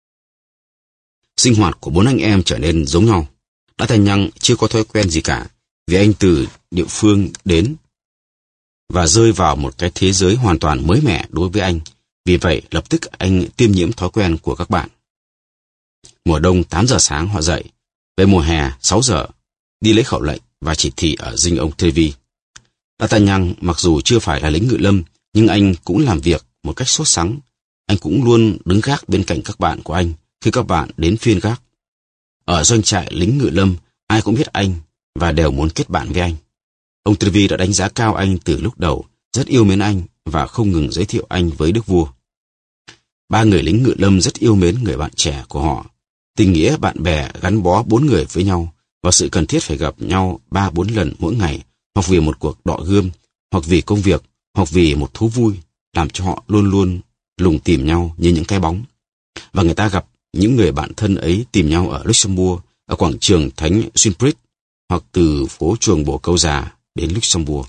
Sinh hoạt của bốn anh em trở nên giống nhau. D'Artagnan chưa có thói quen gì cả, vì anh từ địa phương đến và rơi vào một cái thế giới hoàn toàn mới mẻ đối với anh. Vì vậy, lập tức anh tiêm nhiễm thói quen của các bạn. Mùa đông 8 giờ sáng họ dậy, về mùa hè 6 giờ, đi lấy khẩu lệnh và chỉ thị ở dinh ông Trevi. D'Artagnan mặc dù chưa phải là lính ngự lâm, nhưng anh cũng làm việc một cách sốt sắng. Anh cũng luôn đứng gác bên cạnh các bạn của anh khi các bạn đến phiên gác. Ở doanh trại lính ngự lâm, ai cũng biết anh, và đều muốn kết bạn với anh. Ông Trevi đã đánh giá cao anh từ lúc đầu, rất yêu mến anh và không ngừng giới thiệu anh với đức vua. Ba người lính ngự lâm rất yêu mến người bạn trẻ của họ. Tình nghĩa bạn bè gắn bó bốn người với nhau và sự cần thiết phải gặp nhau 3-4 lần mỗi ngày, hoặc vì một cuộc đọ gươm, hoặc vì công việc, hoặc vì một thú vui, làm cho họ luôn luôn lùng tìm nhau như những cái bóng. Và người ta gặp những người bạn thân ấy tìm nhau ở Luxembourg, ở quảng trường Thánh Sulpice, hoặc từ phố chuồng bồ câu già đến Luxembourg.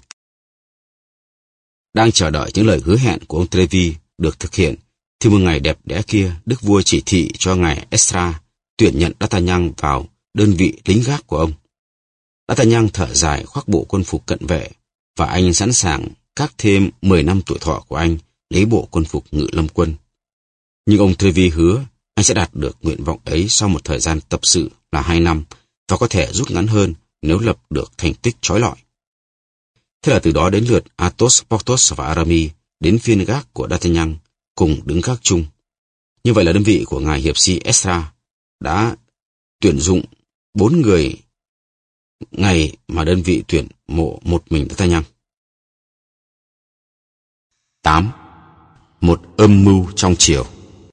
Đang chờ đợi những lời hứa hẹn của ông Trevi được thực hiện, thì một ngày đẹp đẽ kia, đức vua chỉ thị cho ngài Extra tuyển nhận D'Artagnan vào đơn vị lính gác của ông. D'Artagnan thở dài khoác bộ quân phục cận vệ, và anh sẵn sàng các thêm 10 năm tuổi thọ của anh lấy bộ quân phục ngự lâm quân. Nhưng ông Trevi hứa anh sẽ đạt được nguyện vọng ấy sau một thời gian tập sự là 2 năm, và có thể rút ngắn hơn nếu lập được thành tích chói lọi. Thế là từ đó đến lượt Athos, Porthos và Aramis đến phiên gác của D'Artagnan cùng đứng gác chung. Như vậy là đơn vị của ngài hiệp sĩ Extra đã tuyển dụng 4 người ngày mà đơn vị tuyển mộ một mình D'Artagnan. 8. Một âm mưu trong chiều.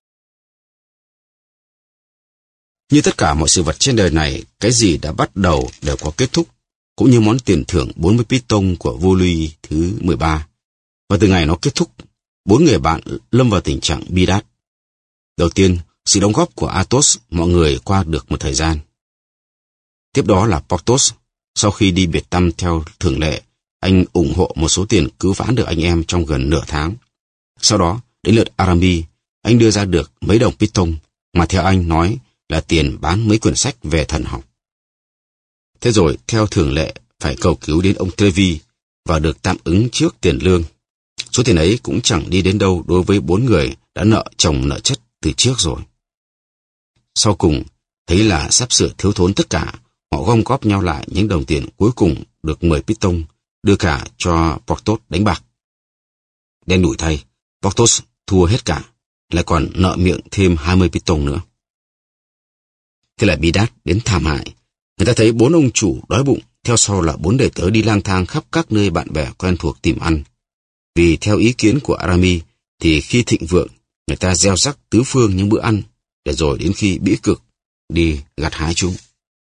Như tất cả mọi sự vật trên đời này, cái gì đã bắt đầu đều có kết thúc, cũng như món tiền thưởng 40 piston của vua Louis thứ 13. Và từ ngày nó kết thúc, 4 người bạn lâm vào tình trạng bi đát. Đầu tiên, sự đóng góp của Athos mọi người qua được một thời gian. Tiếp đó là Porthos. Sau khi đi biệt tăm theo thường lệ, anh ủng hộ một số tiền cứu vãn được anh em trong gần nửa tháng. Sau đó, đến lượt Aramis, anh đưa ra được mấy đồng piston, mà theo anh nói là tiền bán mấy quyển sách về thần học. Thế rồi, theo thường lệ, phải cầu cứu đến ông Trevi và được tạm ứng trước tiền lương. Số tiền ấy cũng chẳng đi đến đâu đối với 4 người đã nợ chồng nợ chất từ trước rồi. Sau cùng, thấy là sắp sửa thiếu thốn tất cả, họ gom góp nhau lại những đồng tiền cuối cùng được 10 piston, đưa cả cho Porthos đánh bạc. Đen đủi thay, Porthos thua hết cả, lại còn nợ miệng thêm 20 piston nữa. Thế là bi đát đến thảm hại. Người ta thấy 4 ông chủ đói bụng, theo sau là 4 đệ tớ đi lang thang khắp các nơi bạn bè quen thuộc tìm ăn. Vì theo ý kiến của Aramis, thì khi thịnh vượng, người ta gieo rắc tứ phương những bữa ăn, để rồi đến khi bĩ cực, đi gặt hái chúng.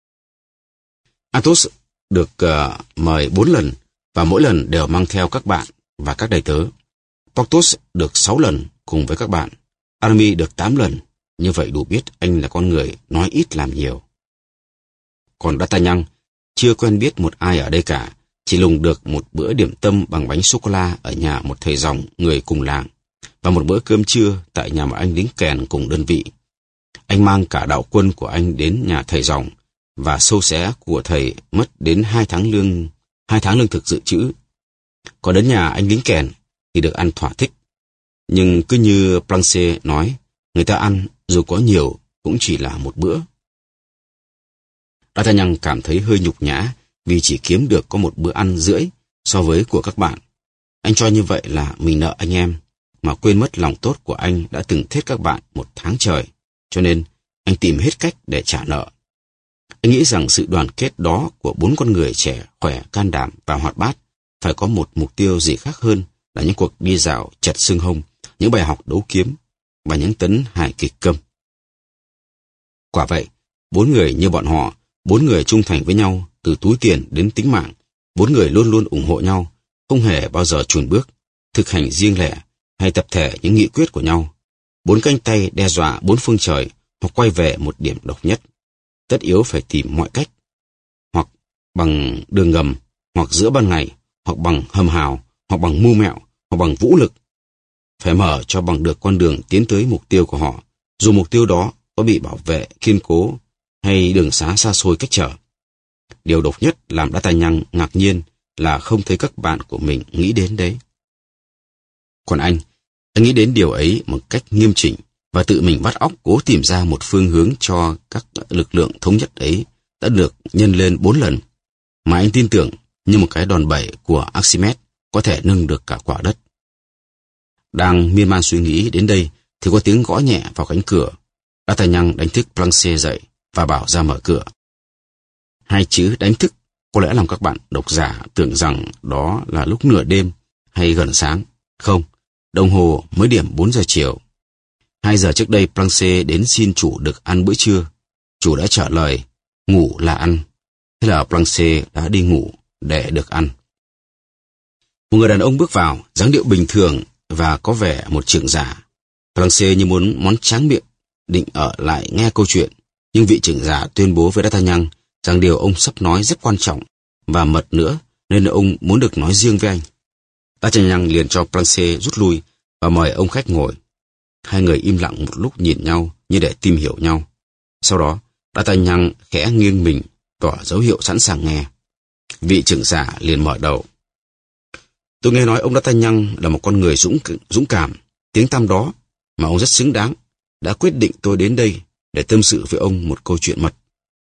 Athos được mời 4 lần, và mỗi lần đều mang theo các bạn và các đầy tớ. Porthos được 6 lần cùng với các bạn. Aramis được 8 lần, như vậy đủ biết anh là con người nói ít làm nhiều. Còn D'Artagnan chưa quen biết một ai ở đây cả, chỉ lùng được một bữa điểm tâm bằng bánh sô-cô-la ở nhà một thầy dòng người cùng làng, và một bữa cơm trưa tại nhà một anh lính kèn cùng đơn vị. Anh mang cả đạo quân của anh đến nhà thầy dòng, và xâu xé của thầy mất đến 2 tháng lương thực dự trữ. Còn đến nhà anh lính kèn thì được ăn thỏa thích. Nhưng cứ như Planche nói, người ta ăn dù có nhiều cũng chỉ là một bữa. D'Artagnan cảm thấy hơi nhục nhã vì chỉ kiếm được có một bữa ăn rưỡi so với của các bạn. Anh cho như vậy là mình nợ anh em, mà quên mất lòng tốt của anh đã từng thết các bạn 1 tháng trời, cho nên anh tìm hết cách để trả nợ. Anh nghĩ rằng sự đoàn kết đó của 4 con người trẻ, khỏe, can đảm và hoạt bát phải có một mục tiêu gì khác hơn là những cuộc đi dạo chật xương hông, những bài học đấu kiếm và những tấn hài kịch câm. Quả vậy, 4 người như bọn họ, 4 người trung thành với nhau từ túi tiền đến tính mạng, 4 người luôn luôn ủng hộ nhau, không hề bao giờ chùn bước, thực hành riêng lẻ hay tập thể những nghị quyết của nhau. 4 cánh tay đe dọa 4 phương trời hoặc quay về một điểm độc nhất. Tất yếu phải tìm mọi cách, hoặc bằng đường ngầm, hoặc giữa ban ngày, hoặc bằng hầm hào, hoặc bằng mưu mẹo, hoặc bằng vũ lực. Phải mở cho bằng được con đường tiến tới mục tiêu của họ, dù mục tiêu đó có bị bảo vệ kiên cố hay đường xá xa xôi cách trở. Điều độc nhất làm D'Artagnan ngạc nhiên là không thấy các bạn của mình nghĩ đến đấy. Còn anh nghĩ đến điều ấy một cách nghiêm chỉnh và tự mình vắt óc cố tìm ra một phương hướng cho các lực lượng thống nhất ấy đã được nhân lên 4 lần, mà anh tin tưởng như một cái đòn bẩy của Archimedes có thể nâng được cả quả đất. Đang miên man suy nghĩ đến đây thì có tiếng gõ nhẹ vào cánh cửa. D'Artagnan đánh thức Planche dậy và bảo ra mở cửa. 2 chữ đánh thức Có lẽ làm các bạn độc giả tưởng rằng đó là lúc nửa đêm hay gần sáng. Không, đồng hồ mới điểm 4 giờ chiều. 2 giờ trước đây Blanche đến xin chủ được ăn bữa trưa. Chủ đã trả lời, ngủ là ăn. Thế là Blanche đã đi ngủ để được ăn. Một người đàn ông bước vào, dáng điệu bình thường và có vẻ một trưởng giả. Blanche như muốn món tráng miệng, định ở lại nghe câu chuyện. Nhưng vị trưởng giả tuyên bố với D'Artagnan rằng điều ông sắp nói rất quan trọng và mật nữa, nên ông muốn được nói riêng với anh. D'Artagnan liền cho Blanche rút lui và mời ông khách ngồi. Hai người im lặng một lúc nhìn nhau như để tìm hiểu nhau. Sau đó, D'Artagnan khẽ nghiêng mình, tỏ dấu hiệu sẵn sàng nghe. Vị trưởng giả liền mở đầu. Tôi nghe nói ông D'Artagnan là một con người dũng cảm, tiếng tăm đó mà ông rất xứng đáng, đã quyết định tôi đến đây để tâm sự với ông một câu chuyện mật.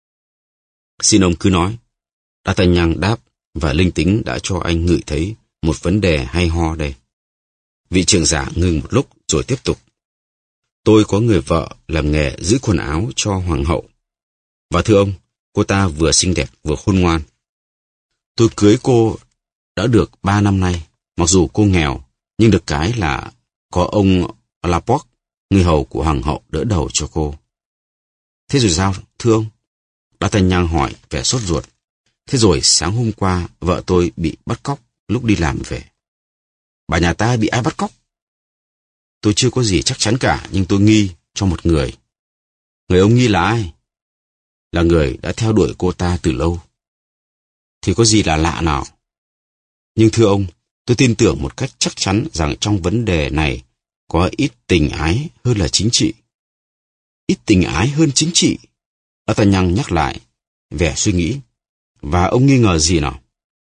Xin ông cứ nói. D'Artagnan đáp và linh tính đã cho anh ngửi thấy một vấn đề hay ho đây. Vị trưởng giả ngừng một lúc rồi tiếp tục. Tôi có người vợ làm nghề giữ quần áo cho hoàng hậu. Và thưa ông, cô ta vừa xinh đẹp vừa khôn ngoan. Tôi cưới cô đã được 3 năm nay, mặc dù cô nghèo, nhưng được cái là có ông Laporte, người hầu của hoàng hậu đỡ đầu cho cô. Thế rồi sao, thưa ông? D'Artagnan hỏi vẻ sốt ruột. Thế rồi sáng hôm qua vợ tôi bị bắt cóc lúc đi làm về. Bà nhà ta bị ai bắt cóc? Tôi chưa có gì chắc chắn cả, nhưng tôi nghi cho một người. Người ông nghi là ai? Là người đã theo đuổi cô ta từ lâu. Thì có gì là lạ nào? Nhưng thưa ông, tôi tin tưởng một cách chắc chắn rằng trong vấn đề này có ít tình ái hơn là chính trị. Ít tình ái hơn chính trị? D'Artagnan nhắc lại, vẻ suy nghĩ. Và ông nghi ngờ gì nào?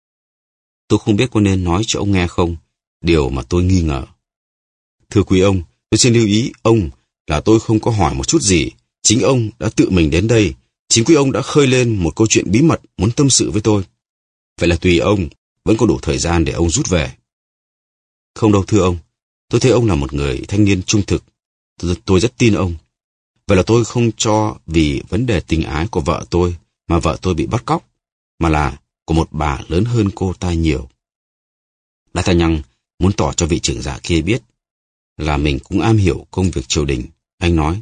Tôi không biết có nên nói cho ông nghe không, điều mà tôi nghi ngờ. Thưa quý ông, tôi xin lưu ý ông là tôi không có hỏi một chút gì. Chính ông đã tự mình đến đây. Chính quý ông đã khơi lên một câu chuyện bí mật muốn tâm sự với tôi. Vậy là tùy ông, vẫn có đủ thời gian để ông rút về. Không đâu thưa ông, tôi thấy ông là một người thanh niên trung thực. Tôi rất tin ông. Vậy là tôi không cho vì vấn đề tình ái của vợ tôi mà vợ tôi bị bắt cóc, mà là của một bà lớn hơn cô ta nhiều. D'Artagnan muốn tỏ cho vị trưởng giả kia biết là mình cũng am hiểu công việc triều đình. Anh nói,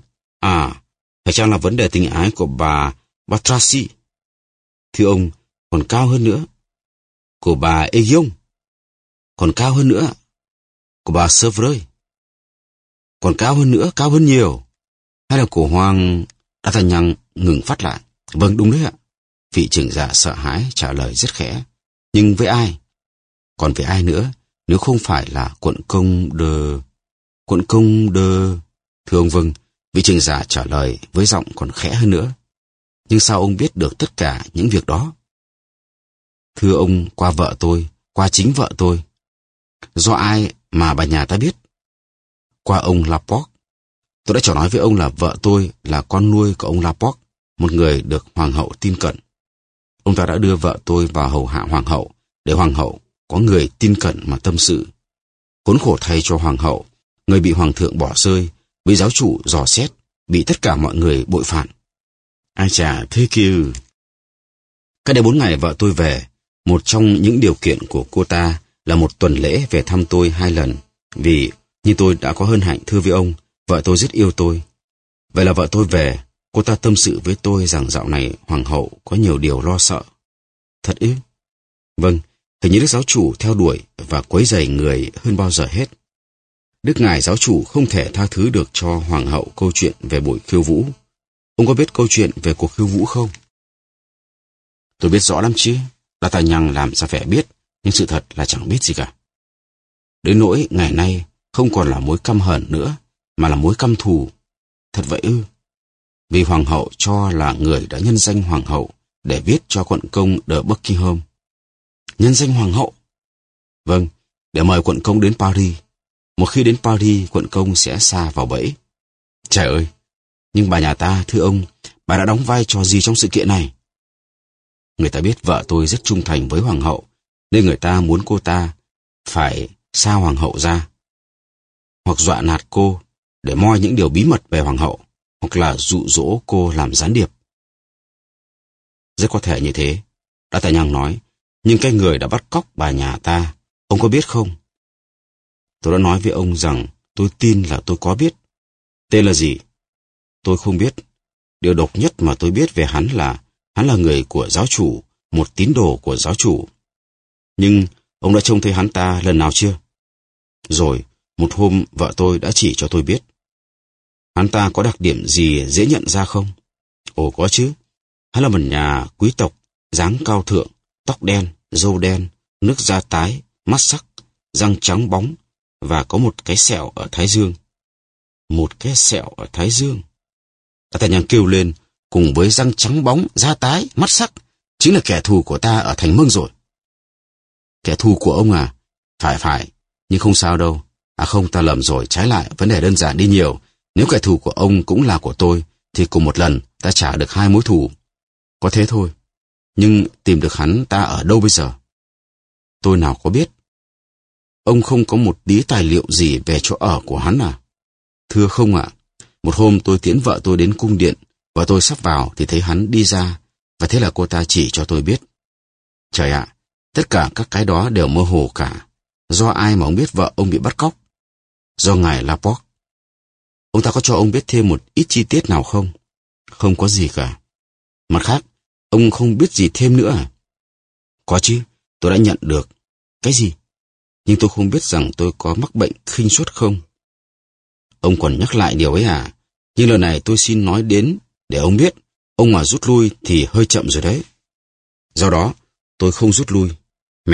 phải chăng là vấn đề tình ái của bà Batraci? Thưa ông, còn cao hơn nữa. Của bà Aiguillon? Còn cao hơn nữa. Của bà Chevreul? Còn cao hơn nữa, cao hơn nhiều. Hay là của Hoàng... D'Artagnan ngừng phát lại. Vâng, đúng đấy ạ. Vị trưởng giả sợ hãi trả lời rất khẽ. Nhưng với ai? Còn với ai nữa, nếu không phải là quận công de... Quận công de... Thưa ông vâng, vị trưởng giả trả lời với giọng còn khẽ hơn nữa. Nhưng sao ông biết được tất cả những việc đó? Thưa ông, qua vợ tôi, qua chính vợ tôi. Do ai mà bà nhà ta biết? Qua ông Laporte. Tôi đã trò nói với ông là vợ tôi là con nuôi của ông Laporte, một người được hoàng hậu tin cận. Ông ta đã đưa vợ tôi vào hầu hạ hoàng hậu, để hoàng hậu có người tin cận mà tâm sự. Khốn khổ thay cho hoàng hậu, người bị hoàng thượng bỏ rơi, bị giáo chủ dò xét, bị tất cả mọi người bội phản. Ai chà, thế kia. Cách đây 4 ngày vợ tôi về, một trong những điều kiện của cô ta là một tuần lễ về thăm tôi 2 lần, vì như tôi đã có hân hạnh thưa với ông, vợ tôi rất yêu tôi. Vậy là vợ tôi về, cô ta tâm sự với tôi rằng dạo này hoàng hậu có nhiều điều lo sợ. Thật ư? Vâng, hình như đức giáo chủ theo đuổi và quấy rầy người hơn bao giờ hết. Đức ngài giáo chủ không thể tha thứ được cho hoàng hậu câu chuyện về buổi khiêu vũ. Ông có biết câu chuyện về cuộc khiêu vũ không? Tôi biết rõ lắm chứ. D'Artagnan làm ra vẻ biết, nhưng sự thật là chẳng biết gì cả. Đến nỗi ngày nay không còn là mối căm hờn nữa, mà là mối căm thù. Thật vậy ư? Vì hoàng hậu cho là người đã nhân danh hoàng hậu để viết cho quận công de Buckingham. Nhân danh hoàng hậu? Vâng, để mời quận công đến Paris. Một khi đến Paris, quận công sẽ sa vào bẫy. Trời ơi! Nhưng bà nhà ta, thưa ông, bà đã đóng vai trò gì trong sự kiện này? Người ta biết vợ tôi rất trung thành với hoàng hậu, nên người ta muốn cô ta phải sa hoàng hậu ra, hoặc dọa nạt cô để moi những điều bí mật về hoàng hậu, hoặc là dụ dỗ cô làm gián điệp. Rất có thể như thế. D'Artagnan nói, nhưng cái người đã bắt cóc bà nhà ta, ông có biết không? Tôi đã nói với ông rằng tôi tin là tôi có biết. Tên là gì? Tôi không biết. Điều độc nhất mà tôi biết về hắn là người của giáo chủ, một tín đồ của giáo chủ. Nhưng ông đã trông thấy hắn ta lần nào chưa? Rồi, một hôm vợ tôi đã chỉ cho tôi biết. Hắn ta có đặc điểm gì dễ nhận ra không? Ồ có chứ. Hắn là một nhà quý tộc, dáng cao thượng, tóc đen, râu đen, nước da tái, mắt sắc, răng trắng bóng và có một cái sẹo ở thái dương. Một cái sẹo ở thái dương. D'Artagnan kêu lên, cùng với răng trắng bóng, da tái, mắt sắc, chính là kẻ thù của ta ở thành Mông rồi. Kẻ thù của ông à? Phải, nhưng không sao đâu. À không, ta lầm rồi, trái lại, vấn đề đơn giản đi nhiều. Nếu kẻ thù của ông cũng là của tôi, thì cùng một lần ta trả được 2 mối thù. Có thế thôi. Nhưng tìm được hắn ta ở đâu bây giờ? Tôi nào có biết. Ông không có một tí tài liệu gì về chỗ ở của hắn à? Thưa không ạ. Một hôm tôi tiễn vợ tôi đến cung điện, và tôi sắp vào thì thấy hắn đi ra, và thế là cô ta chỉ cho tôi biết. Trời ạ, tất cả các cái đó đều mơ hồ cả. Do ai mà ông biết vợ ông bị bắt cóc? Do ngài Laporte. Ông ta có cho ông biết thêm một ít chi tiết nào không? Không có gì cả. Mặt khác, ông không biết gì thêm nữa à? Có chứ, tôi đã nhận được. Cái gì? Nhưng tôi không biết rằng tôi có mắc bệnh khinh suất không? Ông còn nhắc lại điều ấy à? Nhưng lần này tôi xin nói đến để ông biết, ông mà rút lui thì hơi chậm rồi đấy. Do đó, tôi không rút lui.